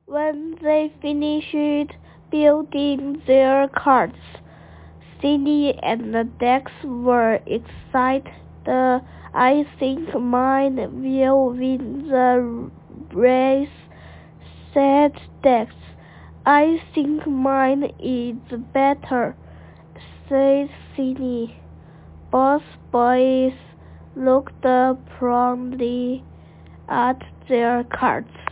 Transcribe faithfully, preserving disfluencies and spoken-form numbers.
When they finished building their carts, Cindy and Dex were excited. "I think mine will win the race," said Dex. "I think mine is better," said Cindy. Both boys looked proudly at their carts.